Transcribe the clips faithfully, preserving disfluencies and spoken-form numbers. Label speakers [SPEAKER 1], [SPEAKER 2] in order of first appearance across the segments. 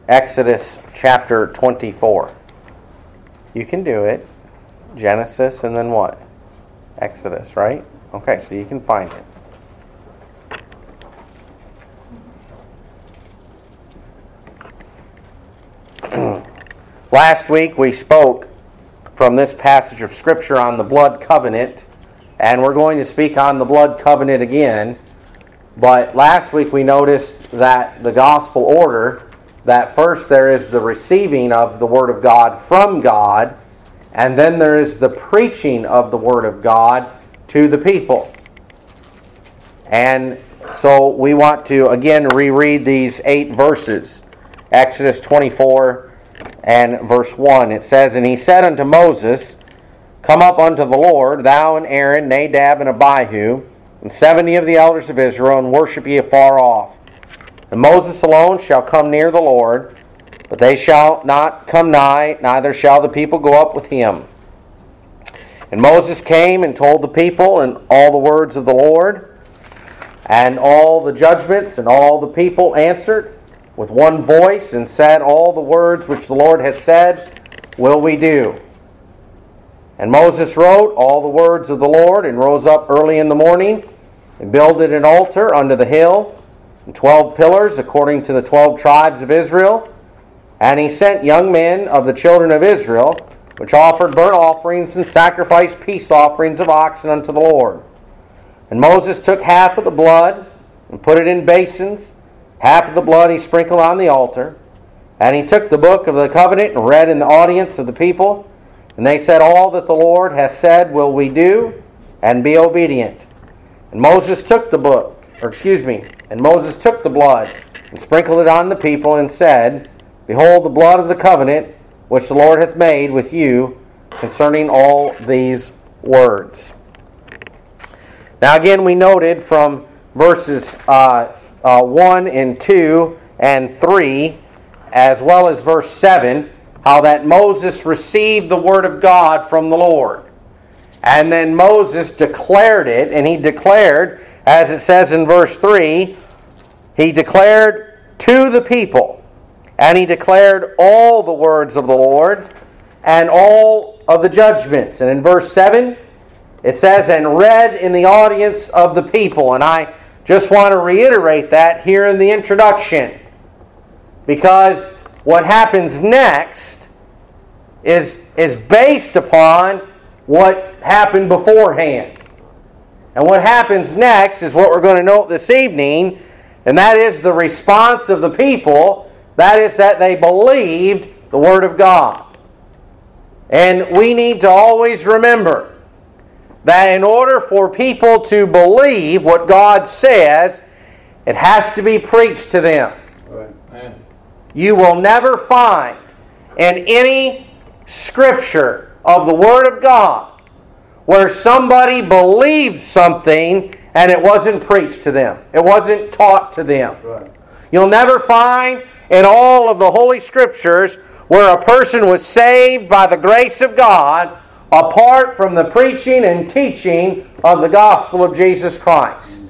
[SPEAKER 1] Exodus chapter twenty-four. You can do it. Genesis and then what? Exodus, right? Okay, so you can find it. Last week we spoke from this passage of Scripture on the blood covenant, and we're going to speak on the blood covenant again. But last week we noticed that the gospel order, that first there is the receiving of the Word of God from God, and then there is the preaching of the Word of God to the people. And so we want to again reread these eight verses. Exodus twenty-four and verse one. It says, "And he said unto Moses, Come up unto the Lord, thou and Aaron, Nadab and Abihu, and seventy of the elders of Israel, and worship ye afar off. And Moses alone shall come near the Lord, but they shall not come nigh, neither shall the people go up with him. And Moses came and told the people and all the words of the Lord, and all the judgments, and all the people answered with one voice, and said, All the words which the Lord has said will we do. And Moses wrote all the words of the Lord, and rose up early in the morning, and builded an altar unto the hill, and twelve pillars according to the twelve tribes of Israel. And he sent young men of the children of Israel, which offered burnt offerings and sacrificed peace offerings of oxen unto the Lord. And Moses took half of the blood, and put it in basins. Half of the blood he sprinkled on the altar. And he took the book of the covenant, and read in the audience of the people. And they said, All that the Lord has said will we do, and be obedient. And Moses took the book, or excuse me, and Moses took the blood, and sprinkled it on the people, and said, Behold the blood of the covenant, which the Lord hath made with you, concerning all these words. Now again, we noted from verses uh, uh, one and two and three, as well as verse seven, how that Moses received the word of God from the Lord. And then Moses declared it, and he declared, as it says in verse three, he declared to the people, and he declared all the words of the Lord, and all of the judgments. And in verse seven, it says, And read in the audience of the people. And I just want to reiterate that here in the introduction, because what happens next is, is based upon what happened beforehand. And what happens next is what we're going to note this evening, and that is the response of the people. That is that they believed the Word of God. And we need to always remember that in order for people to believe what God says, it has to be preached to them. Right. You will never find in any scripture of the Word of God where somebody believed something and it wasn't preached to them. It wasn't taught to them. Right. You'll never find in all of the Holy Scriptures where a person was saved by the grace of God apart from the preaching and teaching of the gospel of Jesus Christ.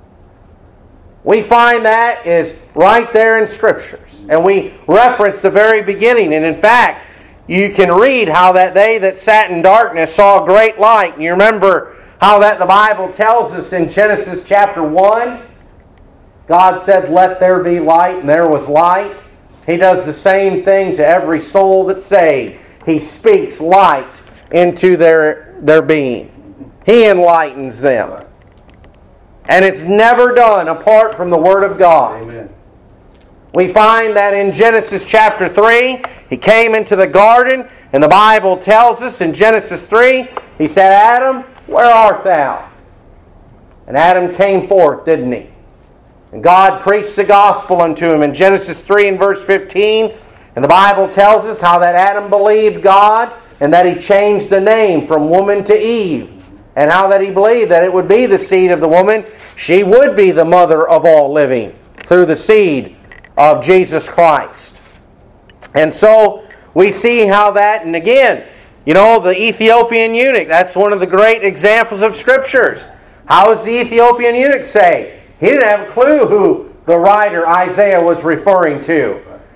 [SPEAKER 1] We find that is right there in Scriptures. And we reference the very beginning. And in fact, you can read how that they that sat in darkness saw a great light. And you remember how that the Bible tells us in Genesis chapter one. God said, Let there be light, and there was light. He does the same thing to every soul that's saved. He speaks light into their, their being. He enlightens them. And it's never done apart from the Word of God. Amen. We find that in Genesis chapter three, He came into the garden, and the Bible tells us in Genesis three, He said, Adam, where art thou? And Adam came forth, didn't he? And God preached the gospel unto him in Genesis three and verse fifteen. And the Bible tells us how that Adam believed God, and that he changed the name from woman to Eve. And how that he believed that it would be the seed of the woman. She would be the mother of all living through the seed of Jesus Christ. And so we see how that, and again, you know, the Ethiopian eunuch, that's one of the great examples of Scriptures. How is the Ethiopian eunuch saved? He didn't have a clue who the writer Isaiah was referring to.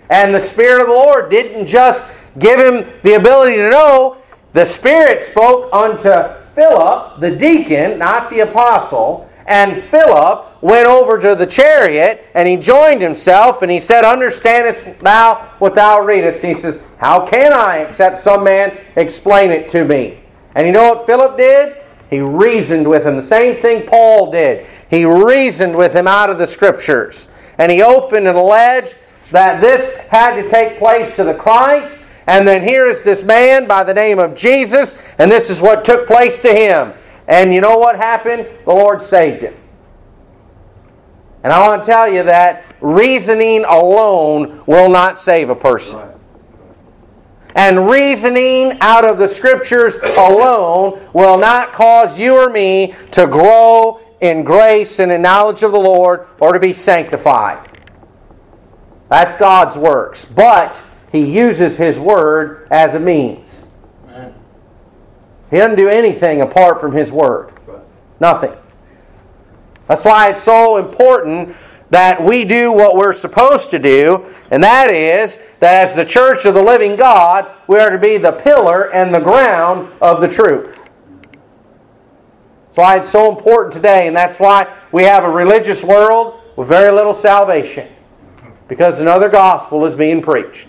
[SPEAKER 1] And the Spirit of the Lord didn't just give him the ability to know. The Spirit spoke unto Philip, the deacon, not the apostle, and Philip went over to the chariot, and he joined himself, and he said, Understandest thou what thou readest? He says, How can I, except some man explain it to me? And you know what Philip did? He reasoned with him. The same thing Paul did. He reasoned with him out of the Scriptures. And he opened and alleged that this had to take place to the Christ. And then here is this man by the name of Jesus, and this is what took place to him. And you know what happened? The Lord saved him. And I want to tell you that reasoning alone will not save a person. And reasoning out of the Scriptures alone will not cause you or me to grow in grace and in knowledge of the Lord or to be sanctified. That's God's works. But He uses His Word as a means. Amen. He doesn't do anything apart from His Word. Right. Nothing. That's why it's so important that we do what we're supposed to do, and that is that as the church of the living God, we are to be the pillar and the ground of the truth. That's why it's so important today, and that's why we have a religious world with very little salvation, because another gospel is being preached.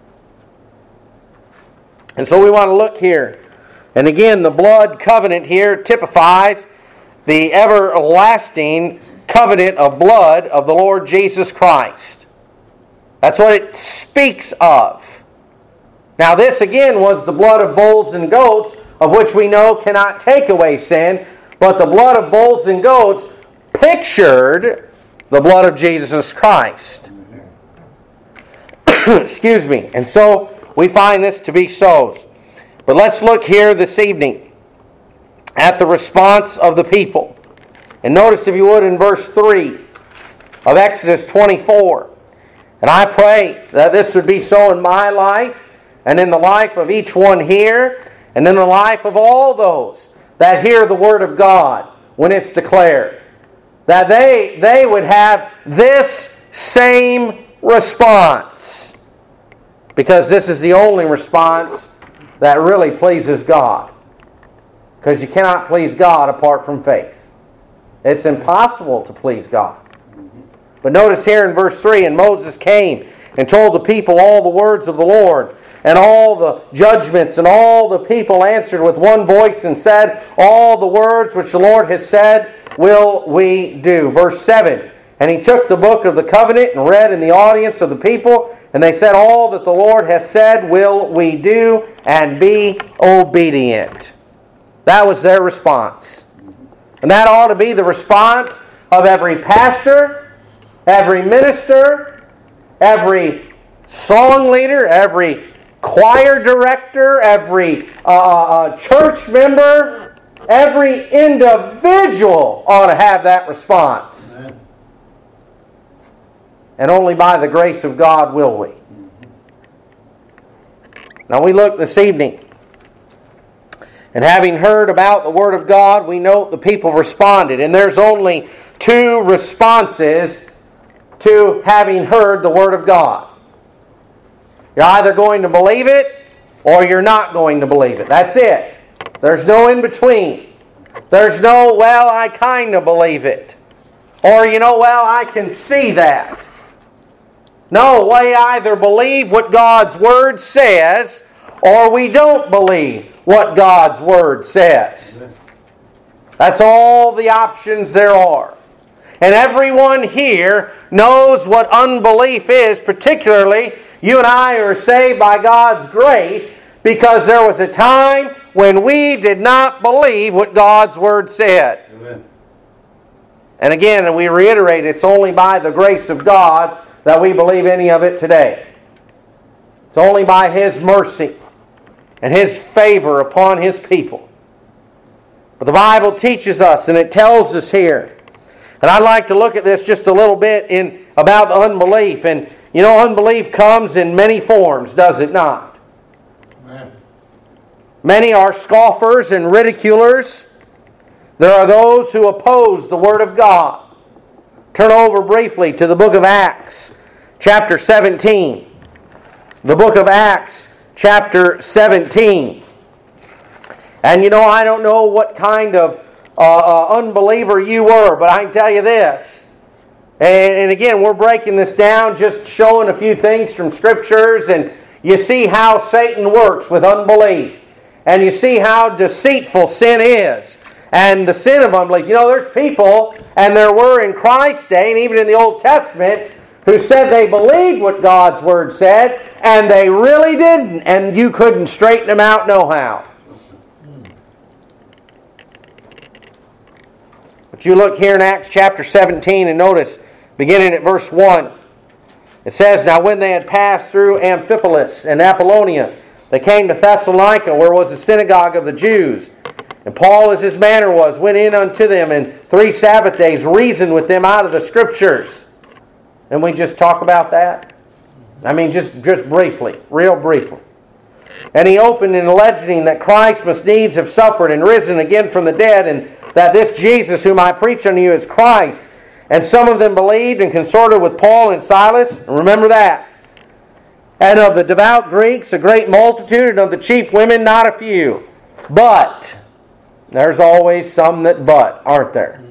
[SPEAKER 1] And so we want to look here. And again, the blood covenant here typifies the everlasting covenant of blood of the Lord Jesus Christ. That's what it speaks of. Now this again was the blood of bulls and goats, of which we know cannot take away sin, but the blood of bulls and goats pictured the blood of Jesus Christ. Excuse me. And so we find this to be so. But let's look here this evening at the response of the people. And notice, if you would, in verse three of Exodus twenty-four. And I pray that this would be so in my life, and in the life of each one here, and in the life of all those that hear the Word of God when it's declared. That they, they would have this same response. Because this is the only response that really pleases God. Because you cannot please God apart from faith. It's impossible to please God. But notice here in verse three, And Moses came and told the people all the words of the Lord, and all the judgments, and all the people answered with one voice and said, All the words which the Lord has said will we do. Verse seven, And he took the book of the covenant and read in the audience of the people, and they said, All that the Lord has said will we do, and be obedient. That was their response. And that ought to be the response of every pastor, every minister, every song leader, every choir director, every uh, uh, church member. Every individual ought to have that response. Amen. And only by the grace of God will we. Now we look this evening, and having heard about the Word of God, we note the people responded. And there's only two responses to having heard the Word of God. You're either going to believe it, or you're not going to believe it. That's it. There's no in between. There's no, well, I kind of believe it. Or, you know, well, I can see that. No, we either believe what God's Word says, or we don't believe what God's Word says. That's all the options there are. And everyone here knows what unbelief is, particularly you and I are saved by God's grace, because there was a time when we did not believe what God's Word said. Amen. And again, and we reiterate, it's only by the grace of God that we believe any of it today. It's only by His mercy and His favor upon His people. But the Bible teaches us, and it tells us here, and I'd like to look at this just a little bit in about the unbelief. And you know, unbelief comes in many forms, does it not? Amen. Many are scoffers and ridiculers. There are those who oppose the Word of God. Turn over briefly to the book of Acts, chapter seventeen. the book of Acts, chapter seventeen. And you know, I don't know what kind of uh, uh, unbeliever you were, but I can tell you this. And, and again, we're breaking this down, just showing a few things from Scriptures, and you see how Satan works with unbelief. And you see how deceitful sin is. And the sin of unbelief. You know, there's people, and there were in Christ's day, and even in the Old Testament, who said they believed what God's Word said, and they really didn't, and you couldn't straighten them out no how. But you look here in Acts chapter seventeen and notice, beginning at verse one, it says, Now when they had passed through Amphipolis and Apollonia, they came to Thessalonica, where was the synagogue of the Jews. And Paul, as his manner was, went in unto them, and three Sabbath days reasoned with them out of the Scriptures. And we just talk about that? I mean, just, just briefly, real briefly. And he opened in alleging that Christ must needs have suffered and risen again from the dead, and that this Jesus whom I preach unto you is Christ. And some of them believed and consorted with Paul and Silas. Remember that. And of the devout Greeks a great multitude, and of the chief women not a few. But, there's always some that but, aren't there?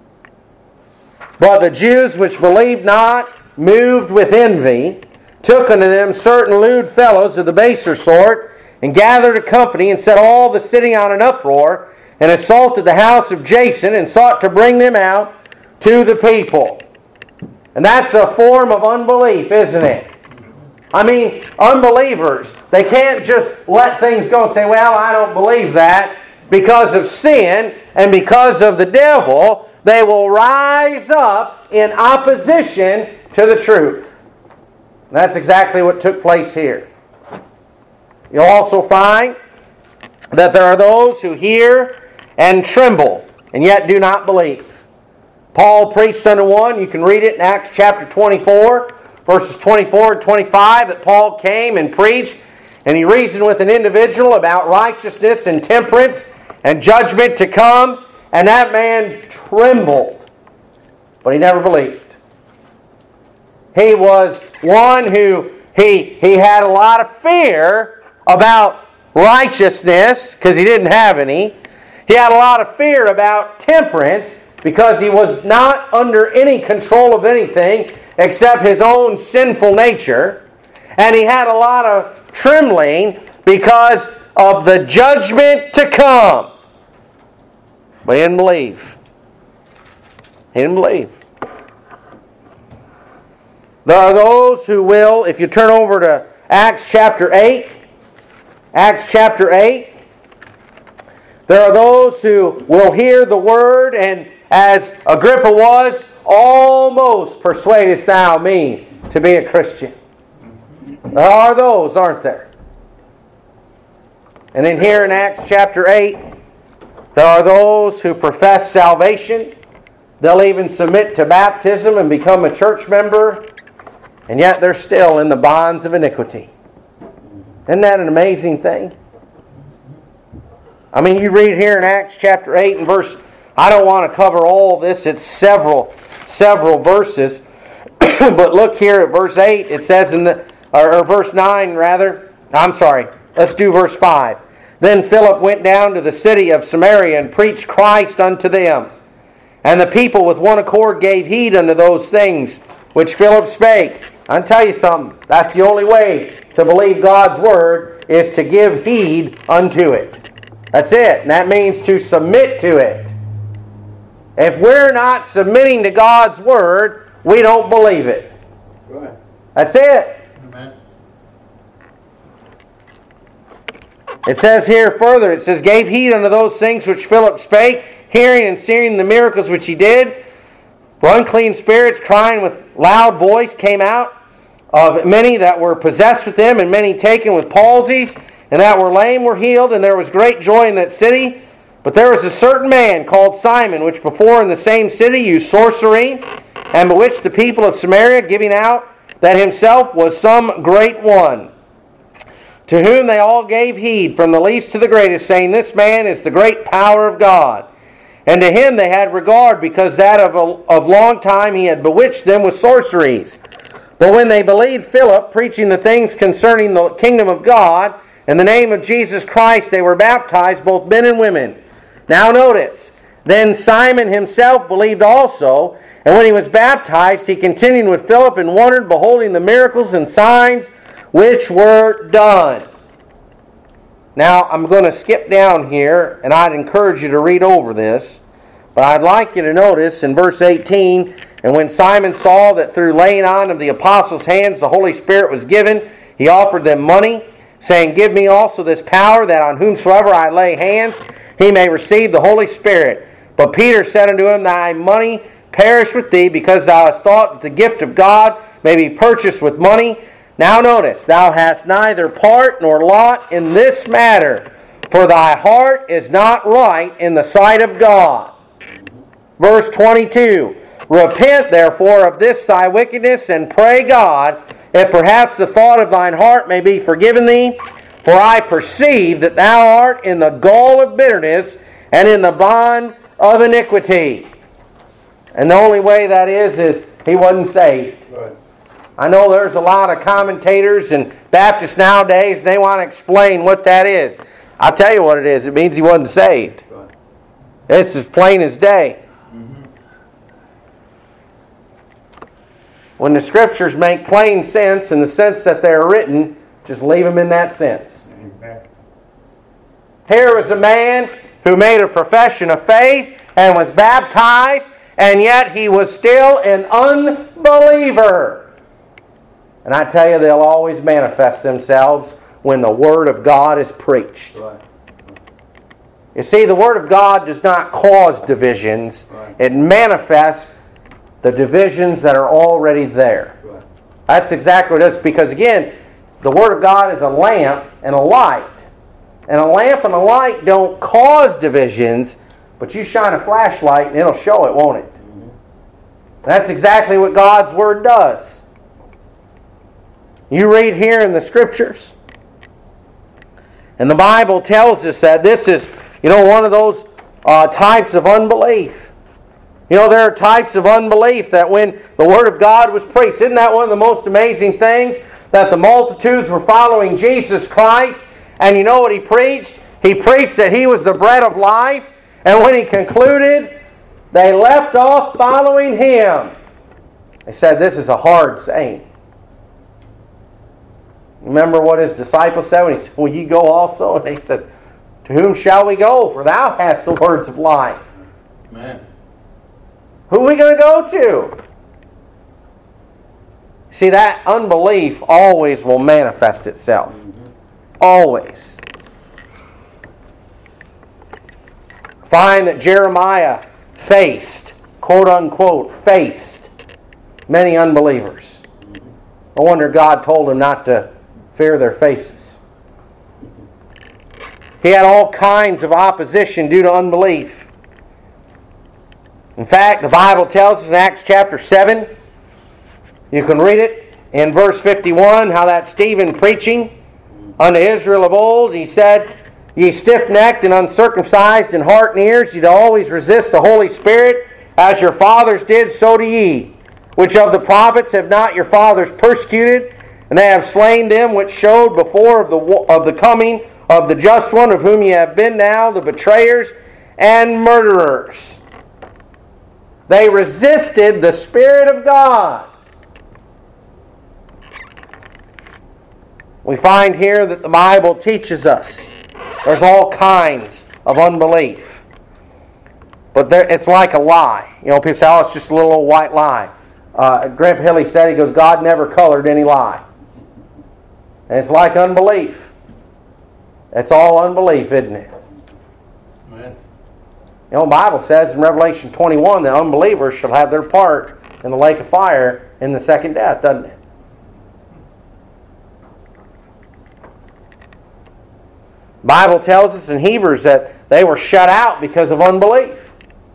[SPEAKER 1] But the Jews which believed not, moved with envy, took unto them certain lewd fellows of the baser sort, and gathered a company, and set all the city on an uproar, and assaulted the house of Jason, and sought to bring them out to the people. And that's a form of unbelief, isn't it? I mean, unbelievers, they can't just let things go and say, well, I don't believe that. Because of sin and because of the devil, they will rise up in opposition to the truth. And that's exactly what took place here. You'll also find that there are those who hear and tremble and yet do not believe. Paul preached unto one, you can read it in Acts chapter twenty-four, verses twenty-four and twenty-five, that Paul came and preached, and he reasoned with an individual about righteousness and temperance and judgment to come, and that man trembled, but he never believed. He was one who, he, he had a lot of fear about righteousness, because he didn't have any. He had a lot of fear about temperance, because he was not under any control of anything except his own sinful nature. And he had a lot of trembling because of the judgment to come. But he didn't believe. He didn't believe. There are those who will, if you turn over to Acts chapter eight, Acts chapter eight, there are those who will hear the word, and as Agrippa was, almost persuadest thou me to be a Christian. There are those, aren't there? And then here in Acts chapter eight, there are those who profess salvation. They'll even submit to baptism and become a church member, and yet they're still in the bonds of iniquity. Isn't that an amazing thing? I mean, you read here in Acts chapter eight and verse, I don't want to cover all this, it's several, several verses. But look here at verse eight, it says in the, or, or verse nine rather, I'm sorry, let's do verse five. Then Philip went down to the city of Samaria and preached Christ unto them. And the people with one accord gave heed unto those things which Philip spake. I'll tell you something, that's the only way to believe God's word, is to give heed unto it. That's it. And that means to submit to it. If we're not submitting to God's word, we don't believe it.
[SPEAKER 2] Right.
[SPEAKER 1] That's it.
[SPEAKER 2] Amen.
[SPEAKER 1] It says here further, it says, gave heed unto those things which Philip spake, hearing and seeing the miracles which he did. For unclean spirits, crying with loud voice, came out of many that were possessed with them, and many taken with palsies, and that were lame were healed, and there was great joy in that city. But there was a certain man called Simon, which before in the same city used sorcery, and bewitched the people of Samaria, giving out that himself was some great one. To whom they all gave heed, from the least to the greatest, saying, This man is the great power of God. And to him they had regard, because that of, a, of long time he had bewitched them with sorceries. But when they believed Philip, preaching the things concerning the kingdom of God, in the name of Jesus Christ, they were baptized, both men and women. Now notice, then Simon himself believed also, and when he was baptized, he continued with Philip and wondered, beholding the miracles and signs which were done. Now, I'm going to skip down here, and I'd encourage you to read over this. But I'd like you to notice in verse eighteen, and when Simon saw that through laying on of the apostles' hands the Holy Spirit was given, he offered them money, saying, Give me also this power, that on whomsoever I lay hands, he may receive the Holy Spirit. But Peter said unto him, Thy money perish with thee, because thou hast thought that the gift of God may be purchased with money. Now notice, thou hast neither part nor lot in this matter, for thy heart is not right in the sight of God. Verse twenty-two, Repent therefore of this thy wickedness, and pray God, if perhaps the thought of thine heart may be forgiven thee. For I perceive that thou art in the gall of bitterness, and in the bond of iniquity. And the only way that is, is he wasn't saved. Right. I know there's a lot of commentators and Baptists nowadays, and they want to explain what that is. I'll tell you what it is. It means he wasn't saved. Right. It's as plain as day. When the Scriptures make plain sense in the sense that they're written, just leave them in that sense. Amen. Here was a man who made a profession of faith and was baptized, and yet he was still an unbeliever. And I tell you, they'll always manifest themselves when the Word of God is preached. Right. You see, the Word of God does not cause divisions. Right. It manifests the divisions that are already there. Right. That's exactly what it is. Because again, the Word of God is a lamp and a light. And a lamp and a light don't cause divisions, but you shine a flashlight and it'll show it, won't it? Mm-hmm. That's exactly what God's Word does. You read here in the Scriptures, and the Bible tells us that this is, you know, one of those uh, types of unbelief. You know, there are types of unbelief that when the Word of God was preached, isn't that one of the most amazing things? That the multitudes were following Jesus Christ, and you know what He preached? He preached that He was the bread of life, and when He concluded, they left off following Him. They said, this is a hard saying. Remember what His disciples said when He said, will ye go also? And He says, to whom shall we go? For Thou hast the words of life. Amen. Who are we going to go to? See, that unbelief always will manifest itself. Mm-hmm. Always. Find that Jeremiah faced, quote unquote, faced many unbelievers. Mm-hmm. No wonder God told him not to fear their faces. He had all kinds of opposition due to unbelief. In fact, the Bible tells us in Acts chapter seven, you can read it in verse fifty-one, how that Stephen preaching unto Israel of old, he said, Ye stiff-necked and uncircumcised in heart and ears, ye do always resist the Holy Spirit, as your fathers did, so do ye. Which of the prophets have not your fathers persecuted, and they have slain them which showed before of the, of the coming of the just one, of whom ye have been now the betrayers and murderers. They resisted the Spirit of God. We find here that the Bible teaches us there's all kinds of unbelief. But there, it's like a lie. You know, people say, oh, it's just a little old white lie. Uh, Grandpa Hilly said, he goes, God never colored any lie. And it's like unbelief. It's all unbelief, isn't it? Amen. You know, the Bible says in Revelation twenty-one that unbelievers shall have their part in the lake of fire in the second death, doesn't it? The Bible tells us in Hebrews that they were shut out because of unbelief.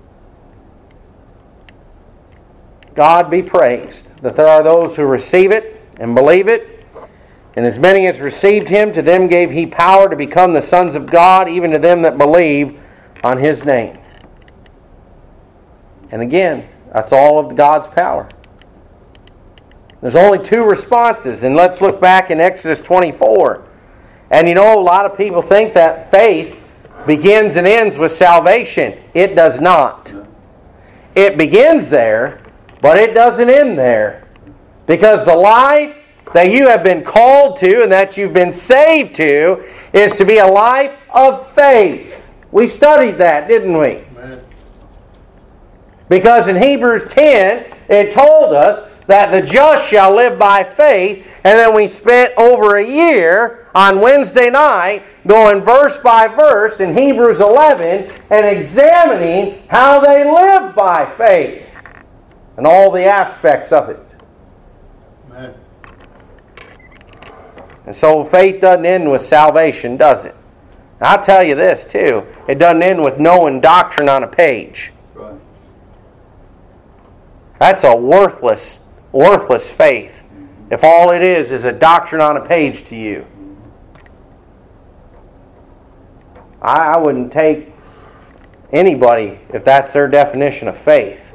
[SPEAKER 1] God be praised that there are those who receive it and believe it. And as many as received Him, to them gave He power to become the sons of God, even to them that believe on His name. And again, that's all of God's power. There's only two responses. And let's look back in Exodus twenty-four. And you know, a lot of people think that faith begins and ends with salvation. It does not. It begins there, but it doesn't end there. Because the life that you have been called to and that you've been saved to is to be a life of faith. We studied that, didn't we? Amen. Because in Hebrews ten, it told us that the just shall live by faith, and then we spent over a year on Wednesday night going verse by verse in Hebrews eleven and examining how they live by faith and all the aspects of it. Amen. And so faith doesn't end with salvation, does it? I'll tell you this too. It doesn't end with knowing doctrine on a page. Right. That's a worthless, worthless faith if all it is is a doctrine on a page to you. I, I wouldn't take anybody if that's their definition of faith.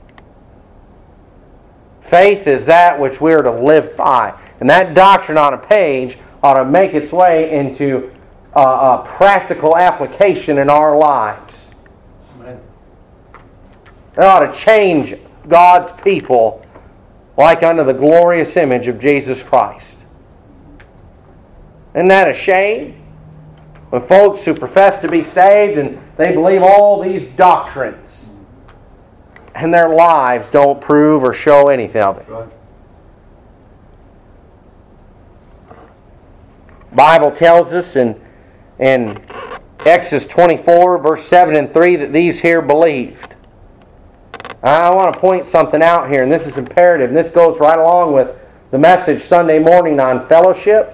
[SPEAKER 1] Faith is that which we are to live by. And that doctrine on a page ought to make its way into a, a practical application in our lives. Amen. It ought to change God's people like unto the glorious image of Jesus Christ. Isn't that a shame? When folks who profess to be saved and they believe all these doctrines and their lives don't prove or show anything of it. Right. Bible tells us in, in Exodus twenty-four, verse seven and three, that these here believed. I want to point something out here, and this is imperative, and this goes right along with the message Sunday morning on fellowship.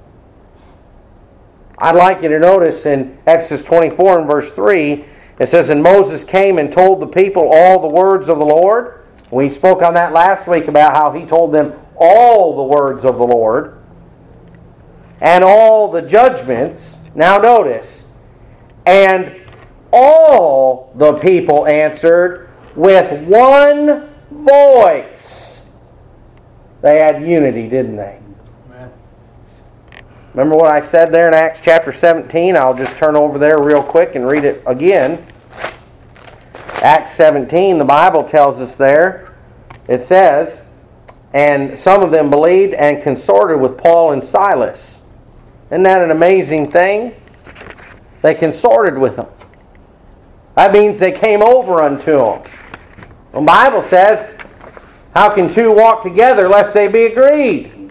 [SPEAKER 1] I'd like you to notice in Exodus twenty-four and verse three, it says, "And Moses came and told the people all the words of the Lord." We spoke on that last week about how he told them all the words of the Lord and all the judgments. Now notice, "And all the people answered with one voice." They had unity, didn't they? Amen. Remember what I said there in Acts chapter seventeen? I'll just turn over there real quick and read it again. Acts seventeen, the Bible tells us there, it says, "And some of them believed and consorted with Paul and Silas." Isn't that an amazing thing? They consorted with them. That means they came over unto them. The Bible says, "How can two walk together lest they be agreed?"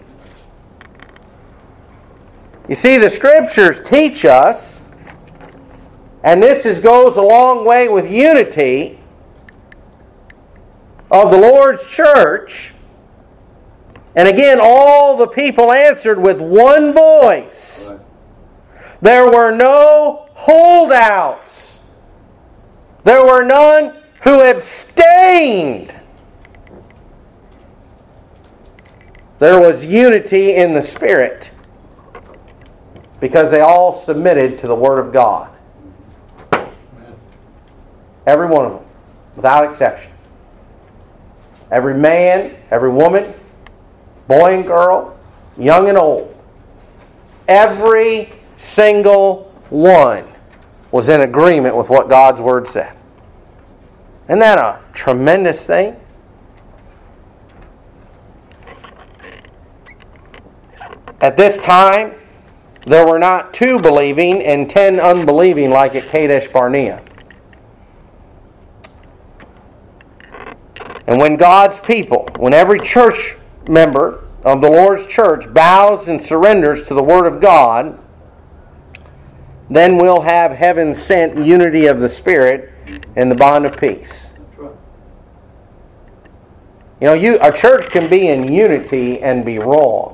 [SPEAKER 1] You see, the Scriptures teach us, and this is, goes a long way with unity of the Lord's church. And again, all the people answered with one voice. Right. There were no holdouts. There were none who abstained. There was unity in the Spirit because they all submitted to the Word of God. Amen. Every one of them, without exception. Every man, every woman, boy and girl, young and old. Every single one was in agreement with what God's Word said. Isn't that a tremendous thing? At this time, there were not two believing and ten unbelieving like at Kadesh Barnea. And when God's people, when every church member of the Lord's church bows and surrenders to the Word of God, then we'll have heaven-sent unity of the Spirit and the bond of peace. You know, you a church can be in unity and be wrong.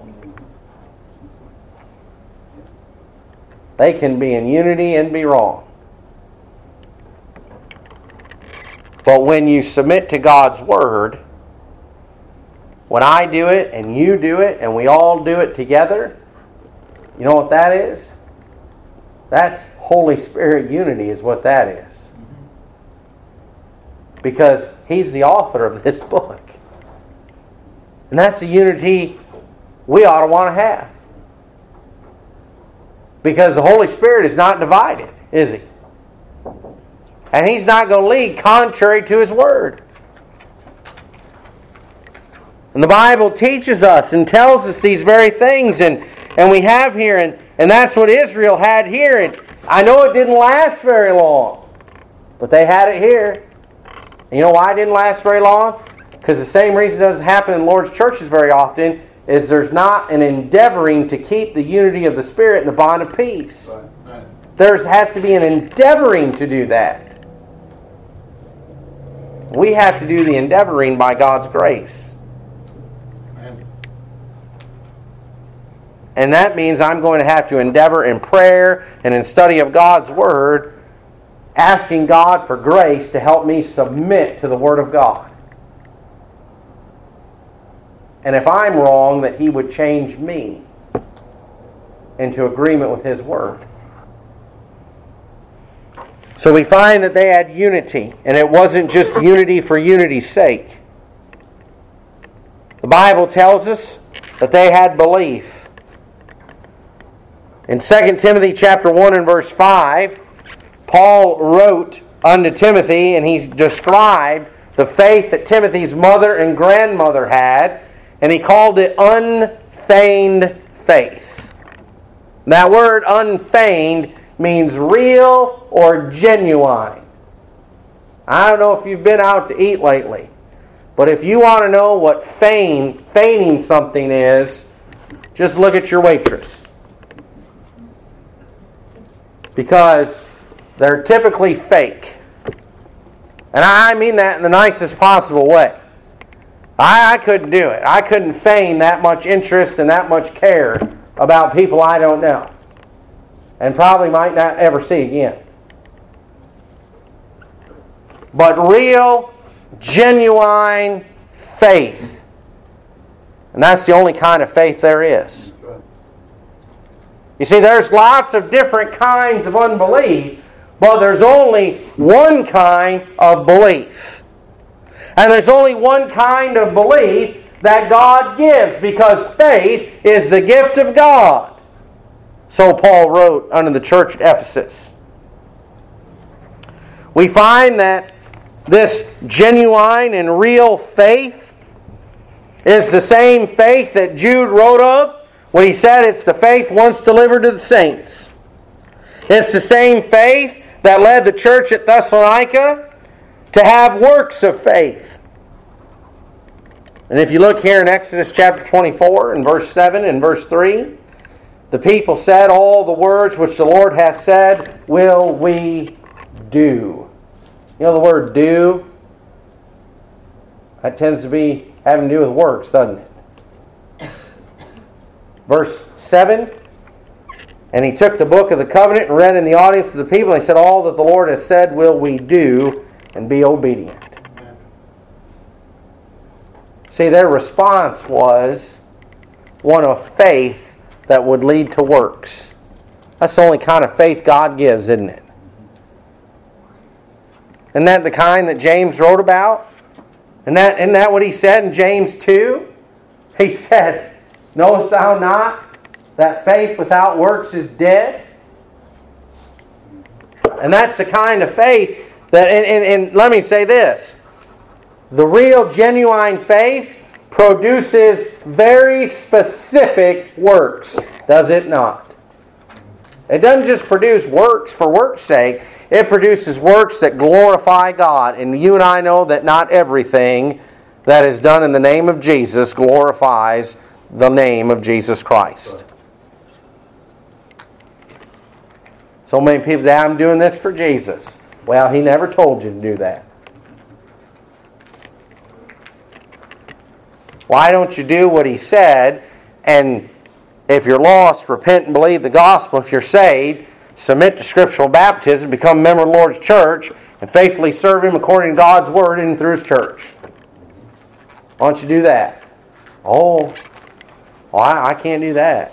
[SPEAKER 1] They can be in unity and be wrong. But when you submit to God's Word, when I do it and you do it and we all do it together, you know what that is? That's Holy Spirit unity is what that is. Because He's the author of this book. And that's the unity we ought to want to have. Because the Holy Spirit is not divided, is He? And He's not going to lead contrary to His Word. And the Bible teaches us and tells us these very things, and, and we have here, and, and that's what Israel had here. And I know it didn't last very long, but they had it here. And you know why it didn't last very long? Because the same reason it doesn't happen in the Lord's churches very often is there's not an endeavoring to keep the unity of the Spirit and the bond of peace. There has to be an endeavoring to do that. We have to do the endeavoring by God's grace. And that means I'm going to have to endeavor in prayer and in study of God's Word, asking God for grace to help me submit to the Word of God. And if I'm wrong, that He would change me into agreement with His Word. So we find that they had unity, and it wasn't just unity for unity's sake. The Bible tells us that they had belief. In Second Timothy chapter one and verse five, Paul wrote unto Timothy, and he described the faith that Timothy's mother and grandmother had, and he called it unfeigned faith. That word unfeigned means real or genuine. I don't know if you've been out to eat lately, but if you want to know what feign, feigning something is, just look at your waitress. Because they're typically fake. And I mean that in the nicest possible way. I, I couldn't do it. I couldn't feign that much interest and that much care about people I don't know. And probably might not ever see again. But real, genuine faith. And that's the only kind of faith there is. You see, there's lots of different kinds of unbelief, but there's only one kind of belief. And there's only one kind of belief that God gives, because faith is the gift of God. So Paul wrote unto the church at Ephesus. We find that this genuine and real faith is the same faith that Jude wrote of when he said it's the faith once delivered to the saints. It's the same faith that led the church at Thessalonica to have works of faith. And if you look here in Exodus chapter twenty-four and verse seven and verse three, the people said, all the words which the Lord hath said will we do. You know the word do? That tends to be having to do with works, doesn't it? Verse seven, and he took the book of the covenant and read in the audience of the people, and he said, all that the Lord has said will we do, and be obedient. See, their response was one of faith that would lead to works. That's the only kind of faith God gives, isn't it? Isn't that the kind that James wrote about? Isn't that, isn't that what he said in James two? He said, knowest thou not that faith without works is dead? And that's the kind of faith that, and, and, and let me say this, the real genuine faith produces very specific works, does it not? It doesn't just produce works for work's sake, it produces works that glorify God. And you and I know that not everything that is done in the name of Jesus glorifies the name of Jesus Christ. So many people say, I'm doing this for Jesus. Well, He never told you to do that. Why don't you do what He said? And if you're lost, repent and believe the gospel. If you're saved, submit to scriptural baptism, become a member of the Lord's church, and faithfully serve Him according to God's word and through His church. Why don't you do that? Oh, well, I, I can't do that.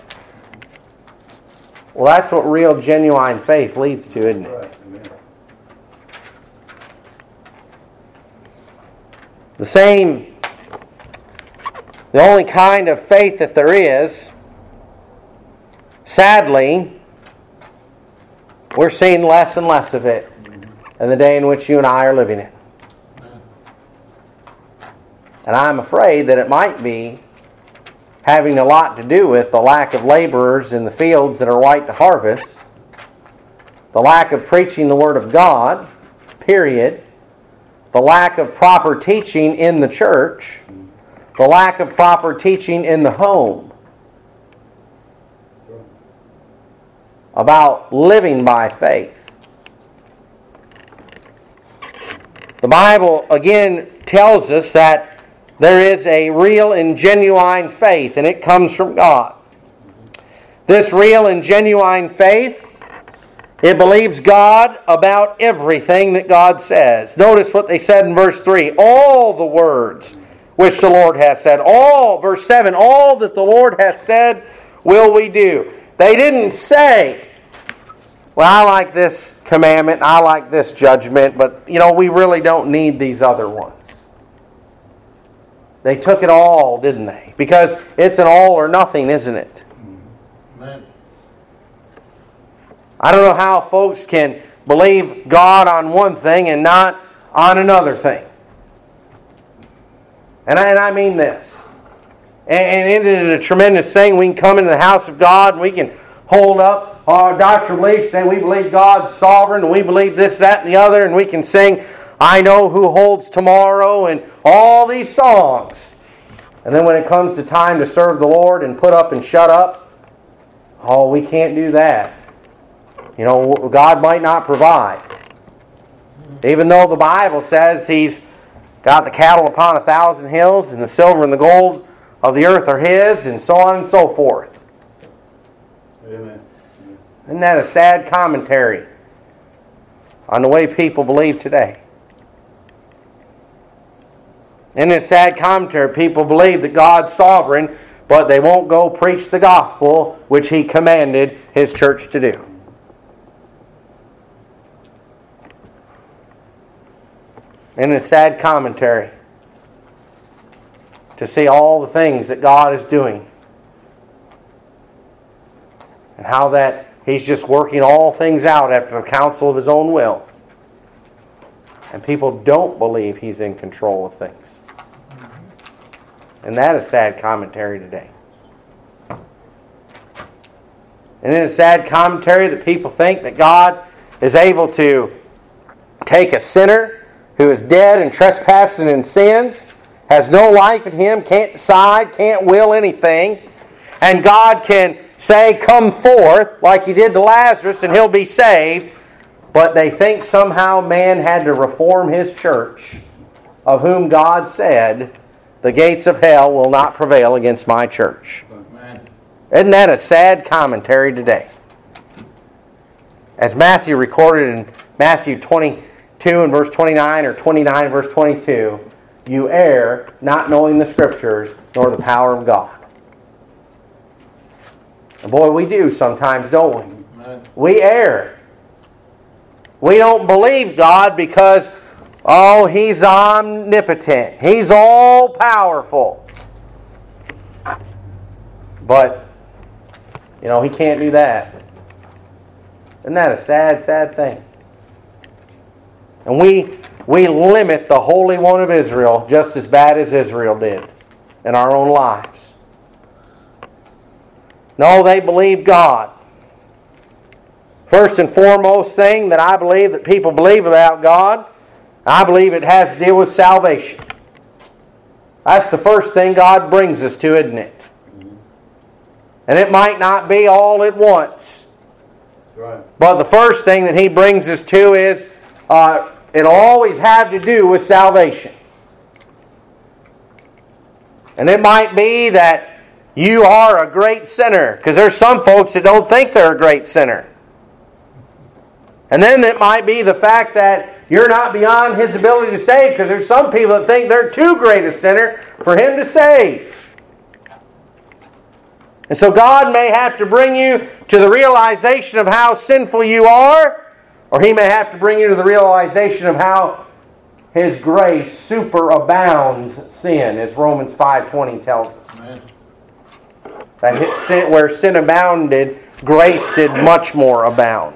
[SPEAKER 1] Well, that's what real, genuine faith leads to, isn't it? The same the only kind of faith that there is, sadly, we're seeing less and less of it in the day in which you and I are living in. And I'm afraid that it might be having a lot to do with the lack of laborers in the fields that are white to harvest, the lack of preaching the Word of God, period, the lack of proper teaching in the church, the lack of proper teaching in the home about living by faith. The Bible again tells us that there is a real and genuine faith, and it comes from God. This real and genuine faith, it believes God about everything that God says. Notice what they said in verse three. All the words which the Lord hath said. All, verse seven, all that the Lord hath said will we do. They didn't say, well, I like this commandment, I like this judgment, but, you know, we really don't need these other ones. They took it all, didn't they? Because it's an all or nothing, isn't it?
[SPEAKER 2] Amen.
[SPEAKER 1] I don't know how folks can believe God on one thing and not on another thing. And I, and I mean this. And, and it is a tremendous thing. We can come into the house of God and we can hold up our doctrine beliefs, say we believe God's sovereign, and we believe this, that, and the other, and we can sing, I know who holds tomorrow, and all these songs. And then when it comes to time to serve the Lord and put up and shut up, oh, we can't do that. You know, God might not provide. Even though the Bible says He's got the cattle upon a thousand hills, and the silver and the gold of the earth are His, and so on and so forth.
[SPEAKER 2] Amen.
[SPEAKER 1] Isn't that a sad commentary on the way people believe today? In a sad commentary, people believe that God's sovereign, but they won't go preach the gospel which He commanded His church to do. In a sad commentary to see all the things that God is doing and how that He's just working all things out after the counsel of His own will. And people don't believe He's in control of things. And that is sad commentary today. And in a sad commentary that people think that God is able to take a sinner who is dead and trespassing in sins, has no life in him, can't decide, can't will anything, and God can say, come forth, like He did to Lazarus, and he'll be saved. But they think somehow man had to reform his church, of whom God said, the gates of hell will not prevail against my church.
[SPEAKER 2] Amen.
[SPEAKER 1] Isn't that a sad commentary today? As Matthew recorded in Matthew twenty-two and verse twenty-nine, or twenty-nine and verse twenty-two, you err, not knowing the Scriptures, nor the power of God. And boy, we do sometimes, don't we?
[SPEAKER 2] Amen.
[SPEAKER 1] We err. We don't believe God because, oh, He's omnipotent. He's all-powerful. But, you know, He can't do that. Isn't that a sad, sad thing? And we, we limit the Holy One of Israel just as bad as Israel did in our own lives. No, they believe God. First and foremost thing that I believe that people believe about God, I believe it has to deal with salvation. That's the first thing God brings us to, isn't it? And it might not be all at once.
[SPEAKER 2] Right.
[SPEAKER 1] But the first thing that He brings us to is uh, it'll always have to do with salvation. And it might be that you are a great sinner, because there's some folks that don't think they're a great sinner. And then it might be the fact that you're not beyond His ability to save, because there's some people that think they're too great a sinner for Him to save. And so God may have to bring you to the realization of how sinful you are, or He may have to bring you to the realization of how His grace superabounds sin, as Romans five twenty tells us.
[SPEAKER 2] Amen.
[SPEAKER 1] That sin, where sin abounded, grace did much more abound.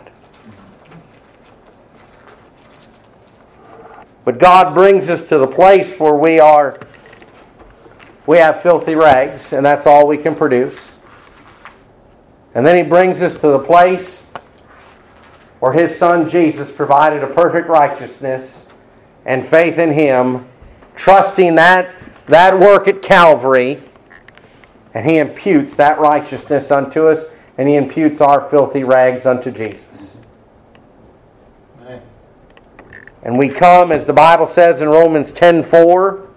[SPEAKER 1] But God brings us to the place where we are, we have filthy rags, and that's all we can produce. And then He brings us to the place where His Son Jesus provided a perfect righteousness and faith in Him, trusting that, that work at Calvary, and He imputes that righteousness unto us, and He imputes our filthy rags unto Jesus.
[SPEAKER 2] Amen.
[SPEAKER 1] And we come, as the Bible says in Romans ten four,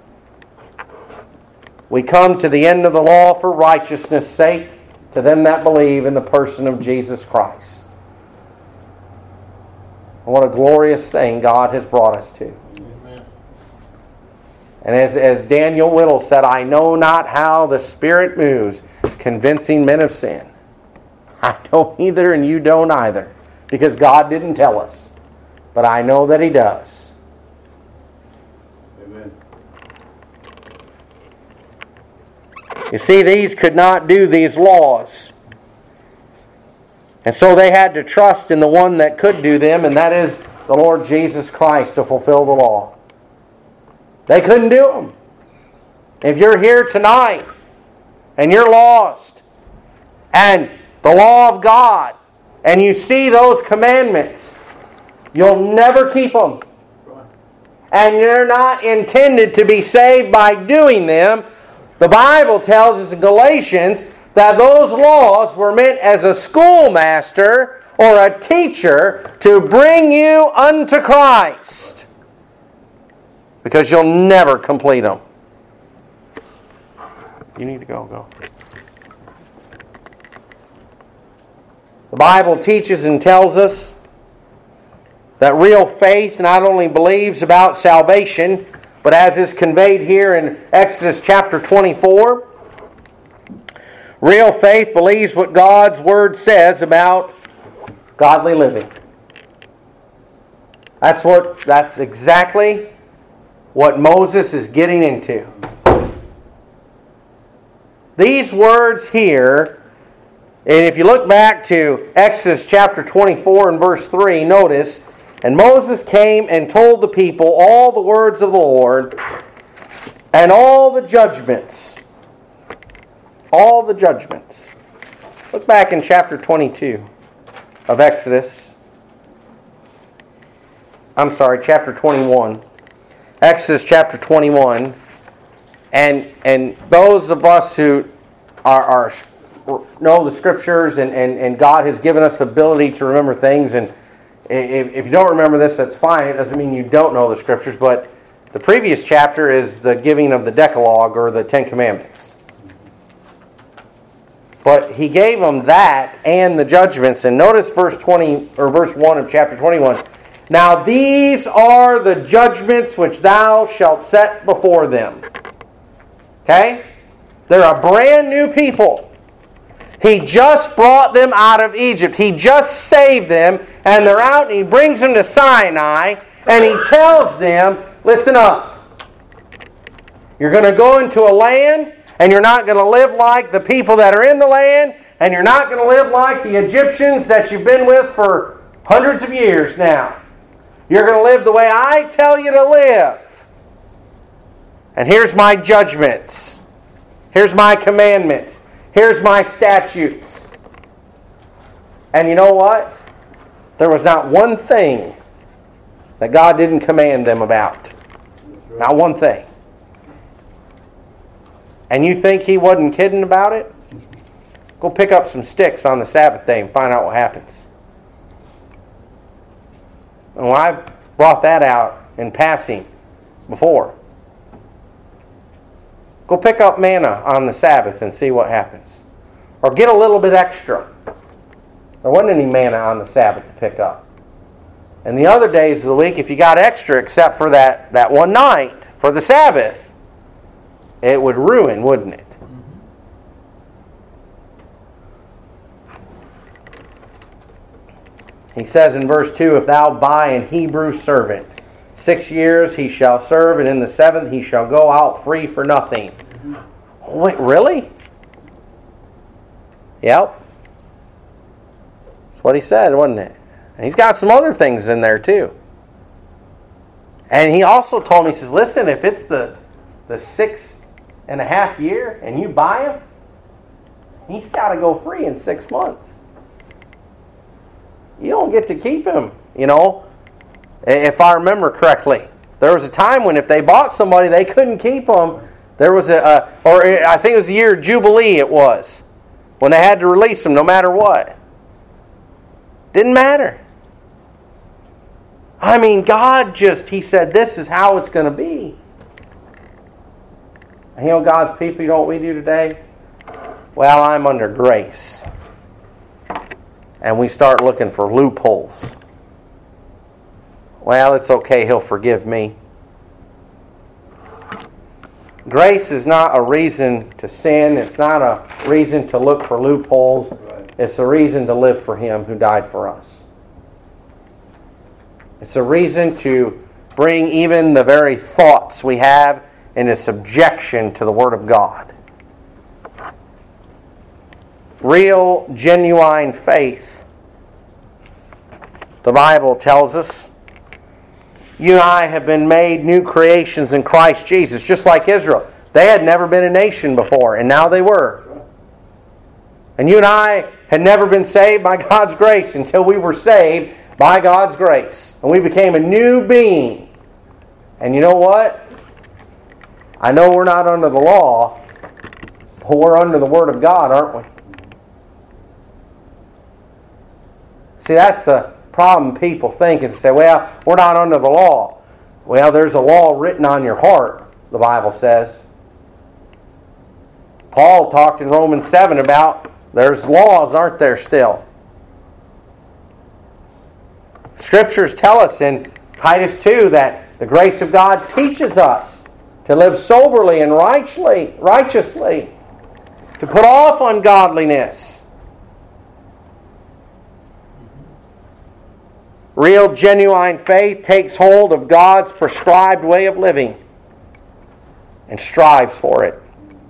[SPEAKER 1] we come to the end of the law for righteousness' sake, to them that believe in the person of Jesus Christ. And what a glorious thing God has brought us to.
[SPEAKER 2] Amen.
[SPEAKER 1] And as, as Daniel Whittle said, I know not how the Spirit moves, convincing men of sin. I don't either, and you don't either, because God didn't tell us. But I know that He does.
[SPEAKER 2] Amen.
[SPEAKER 1] You see, these could not do these laws. And so they had to trust in the one that could do them, and that is the Lord Jesus Christ to fulfill the law. They couldn't do them. If you're here tonight and you're lost, and the law of God, and you see those commandments, you'll never keep them. And you're not intended to be saved by doing them. The Bible tells us in Galatians that those laws were meant as a schoolmaster or a teacher to bring you unto Christ. Because you'll never complete them. You need to go, go. The Bible teaches and tells us that real faith not only believes about salvation, but as is conveyed here in Exodus chapter twenty-four, real faith believes what God's Word says about godly living. That's what. That's exactly what Moses is getting into. These words here, and if you look back to Exodus chapter twenty-four and verse three, notice, and Moses came and told the people all the words of the Lord and all the judgments. All the judgments. Look back in chapter twenty-two of Exodus. I'm sorry, chapter twenty-one. Exodus chapter twenty-one. And and those of us who are, are know the Scriptures and, and, and God has given us the ability to remember things. And if, if you don't remember this, that's fine. It doesn't mean you don't know the Scriptures. But the previous chapter is the giving of the Decalogue or the Ten Commandments. But he gave them that and the judgments. And notice verse twenty or verse one of chapter twenty-one. Now these are the judgments which thou shalt set before them. Okay? They're a brand new people. He just brought them out of Egypt. He just saved them, and they're out, and he brings them to Sinai, and he tells them, listen up. You're going to go into a land, and you're not going to live like the people that are in the land, and you're not going to live like the Egyptians that you've been with for hundreds of years now. You're going to live the way I tell you to live. And here's my judgments. Here's my commandments. Here's my statutes. And you know what? There was not one thing that God didn't command them about. Not one thing. And you think He wasn't kidding about it? Go pick up some sticks on the Sabbath day and find out what happens. And I've brought that out in passing before. Go pick up manna on the Sabbath and see what happens. Or get a little bit extra. There wasn't any manna on the Sabbath to pick up. And the other days of the week, if you got extra except for that, that one night for the Sabbath, it would ruin, wouldn't it? He says in verse two, if thou buy an Hebrew servant Six years he shall serve, and in the seventh he shall go out free for nothing. Wait, really? Yep. That's what he said, wasn't it? And he's got some other things in there too. And he also told me, he says, listen, if it's the, the six and a half year and you buy him, he's got to go free in six months. You don't get to keep him, you know. If I remember correctly, there was a time when if they bought somebody, they couldn't keep them. There was a, a or I think it was the year of Jubilee it was, when they had to release them no matter what. Didn't matter. I mean, God just, He said, this is how it's going to be. And you know, God's people, you know what we do today? Well, I'm under grace. And we start looking for loopholes. Well, it's okay, He'll forgive me. Grace is not a reason to sin. It's not a reason to look for loopholes. It's a reason to live for Him who died for us. It's a reason to bring even the very thoughts we have into subjection to the Word of God. Real, genuine faith. The Bible tells us, you and I have been made new creations in Christ Jesus, just like Israel. They had never been a nation before, and now they were. And you and I had never been saved by God's grace until we were saved by God's grace. And we became a new being. And you know what? I know we're not under the law, but we're under the Word of God, aren't we? See, that's the problem people think, is to say, well, we're not under the law. Well, there's a law written on your heart, the Bible says. Paul talked in Romans seven about there's laws, aren't there, still? Scriptures tell us in Titus two that the grace of God teaches us to live soberly and righteously, righteously, to put off ungodliness. Real, genuine faith takes hold of God's prescribed way of living and strives for it.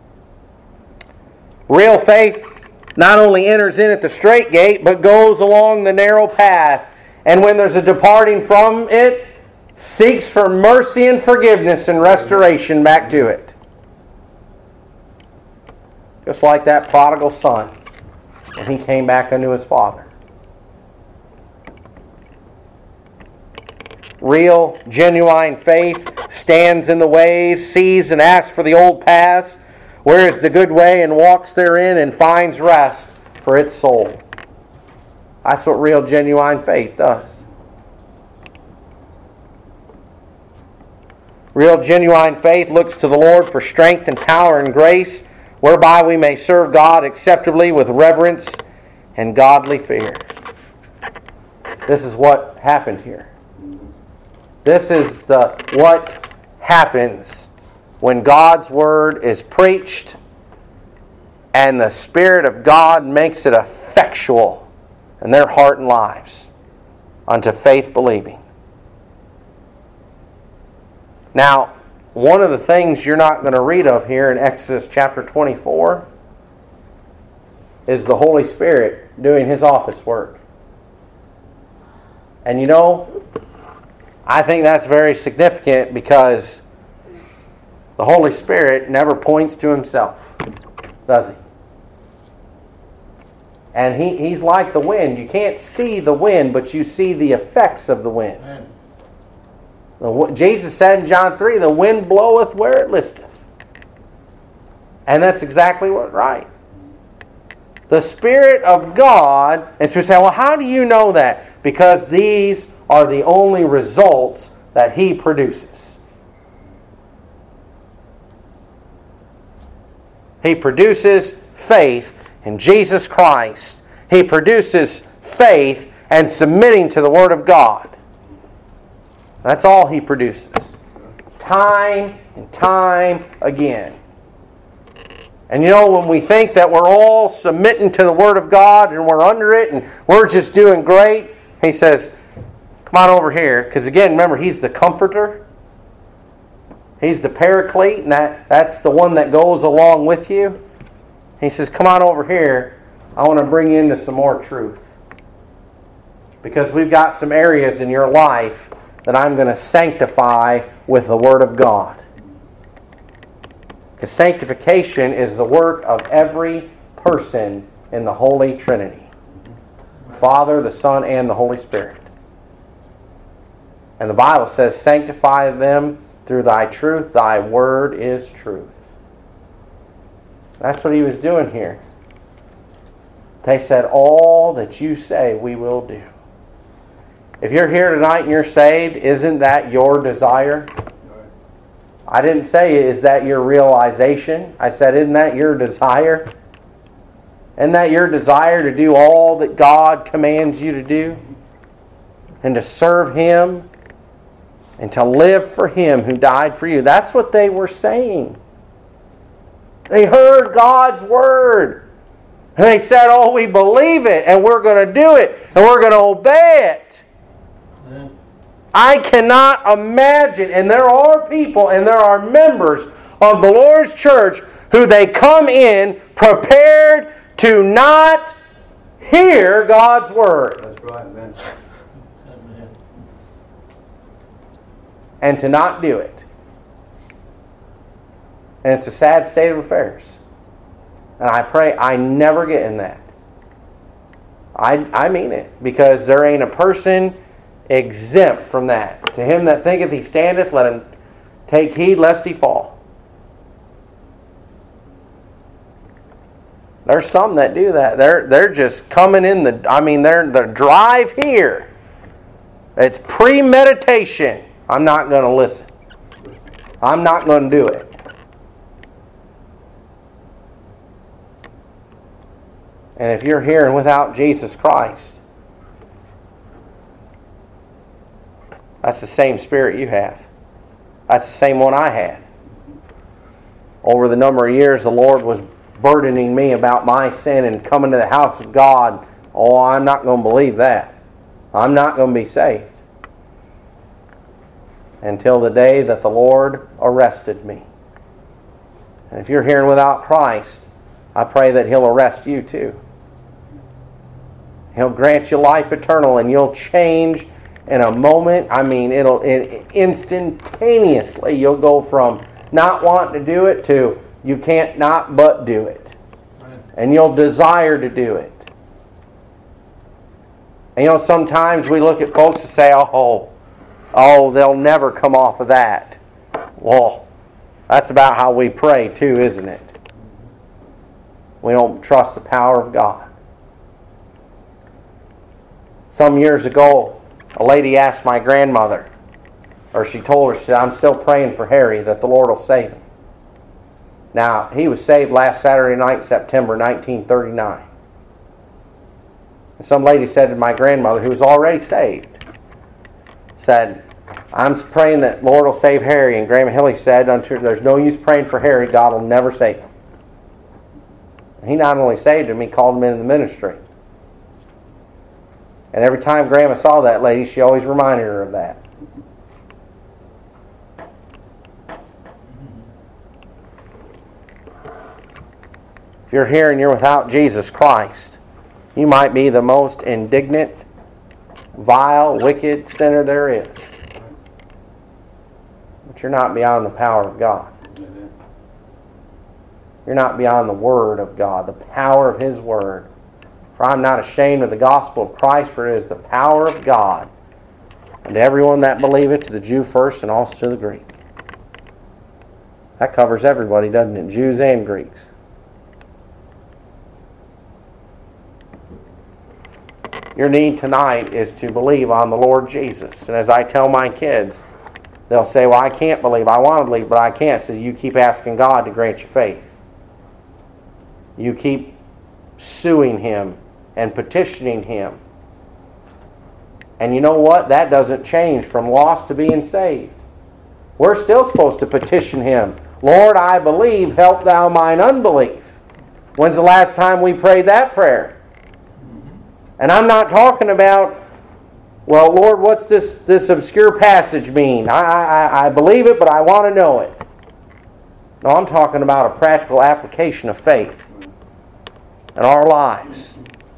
[SPEAKER 1] Real faith not only enters in at the straight gate, but goes along the narrow path. And when there's a departing from it, seeks for mercy and forgiveness and restoration back to it. Just like that prodigal son when he came back unto his father. Real, genuine faith stands in the ways, sees and asks for the old paths, where is the good way, and walks therein and finds rest for its soul. That's what real, genuine faith does. Real, genuine faith looks to the Lord for strength and power and grace, whereby we may serve God acceptably with reverence and godly fear. This is what happened here. This is the what happens when God's Word is preached and the Spirit of God makes it effectual in their heart and lives unto faith believing. Now, one of the things you're not going to read of here in Exodus chapter twenty-four is the Holy Spirit doing His office work. And you know, I think that's very significant because the Holy Spirit never points to Himself, does He? And he, He's like the wind. You can't see the wind, but you see the effects of the wind. The, Jesus said in John three, the wind bloweth where it listeth. And that's exactly what right. The Spirit of God, and people say, well, how do you know that? Because these are the only results that He produces. He produces faith in Jesus Christ. He produces faith and submitting to the Word of God. That's all He produces. Time and time again. And you know, when we think that we're all submitting to the Word of God and we're under it and we're just doing great, He says, come on over here. Because again, remember, He's the Comforter. He's the Paraclete, and that, that's the one that goes along with you. He says, come on over here. I want to bring you into some more truth. Because we've got some areas in your life that I'm going to sanctify with the Word of God. Because sanctification is the work of every person in the Holy Trinity. Father, the Son, and the Holy Spirit. And the Bible says, sanctify them through thy truth. Thy word is truth. That's what He was doing here. They said, all that you say we will do. If you're here tonight and you're saved, isn't that your desire? I didn't say, is that your realization? I said, isn't that your desire? Isn't that your desire to do all that God commands you to do? And to serve Him? And to live for Him who died for you? That's what they were saying. They heard God's Word. And they said, oh, we believe it, and we're going to do it, and we're going to obey it. Yeah. I cannot imagine, and there are people and there are members of the Lord's church who they come in prepared to not hear God's Word.
[SPEAKER 2] That's right, man.
[SPEAKER 1] And to not do it. And it's a sad state of affairs. And I pray I never get in that. I, I mean it. Because there ain't a person exempt from that. To him that thinketh he standeth, let him take heed lest he fall. There's some that do that. They're they're just coming in the I mean they're the drive here. It's premeditation. I'm not going to listen. I'm not going to do it. And if you're here and without Jesus Christ, that's the same spirit you have. That's the same one I had. Over the number of years, the Lord was burdening me about my sin and coming to the house of God. Oh, I'm not going to believe that. I'm not going to be saved. Until the day that the Lord arrested me. And if you're here and without Christ, I pray that He'll arrest you too. He'll grant you life eternal, and you'll change in a moment. I mean, it'll it, instantaneously you'll go from not wanting to do it to you can't not but do it. Right. And you'll desire to do it. And you know, sometimes we look at folks and say, oh, oh, they'll never come off of that. Well, that's about how we pray too, isn't it? We don't trust the power of God. Some years ago, a lady asked my grandmother, or she told her, she said, I'm still praying for Harry that the Lord will save him. Now, he was saved last Saturday night, September nineteen thirty-nine. And some lady said to my grandmother, who was already saved, said, I'm praying that Lord will save Harry. And Grandma Hilly said, there's no use praying for Harry, God will never save him. And he not only saved him, he called him into the ministry. And every time Grandma saw that lady, she always reminded her of that. If you're here and you're without Jesus Christ, you might be the most indignant, vile, wicked sinner there is. But you're not beyond the power of God. You're not beyond the Word of God, the power of His Word. For I'm not ashamed of the gospel of Christ, for it is the power of God unto everyone that believeth, to the Jew first and also to the Greek. That covers everybody, doesn't it? Jews and Greeks. Your need tonight is to believe on the Lord Jesus. And as I tell my kids, they'll say, well, I can't believe. I want to believe, but I can't. So you keep asking God to grant you faith. You keep suing Him and petitioning Him. And you know what? That doesn't change from lost to being saved. We're still supposed to petition Him. Lord, I believe, help thou mine unbelief. When's the last time we prayed that prayer? And I'm not talking about well, Lord, what's this, this obscure passage mean? I, I, I believe it, but I want to know it. No, I'm talking about a practical application of faith in our lives.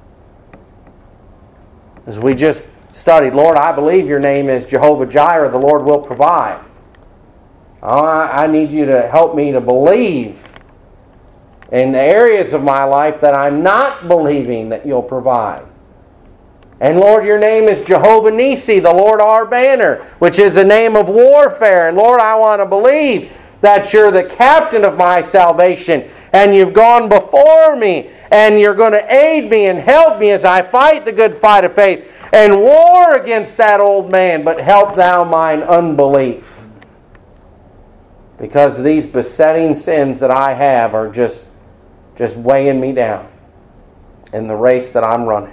[SPEAKER 1] As we just studied, Lord, I believe your name is Jehovah Jireh, the Lord will provide. Oh, I, I need you to help me to believe in the areas of my life that I'm not believing that you'll provide. And Lord, your name is Jehovah Nissi, the Lord our banner, which is a name of warfare. And Lord, I want to believe that you're the captain of my salvation, and you've gone before me, and you're going to aid me and help me as I fight the good fight of faith and war against that old man, but help thou mine unbelief. Because these besetting sins that I have are just, just weighing me down in the race that I'm running.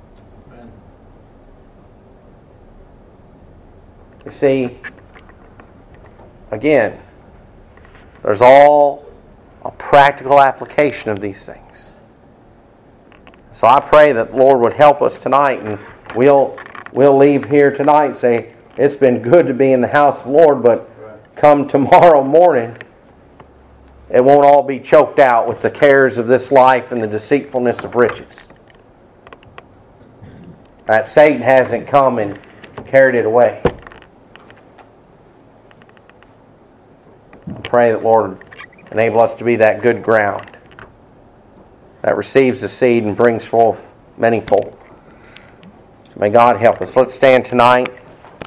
[SPEAKER 1] You see, again, there's all a practical application of these things. So I pray that the Lord would help us tonight, and we'll we'll leave here tonight and say, it's been good to be in the house of the Lord, but come tomorrow morning, it won't all be choked out with the cares of this life and the deceitfulness of riches. That Satan hasn't come and carried it away. I pray that Lord enable us to be that good ground that receives the seed and brings forth manyfold. May God help us. Let's stand tonight.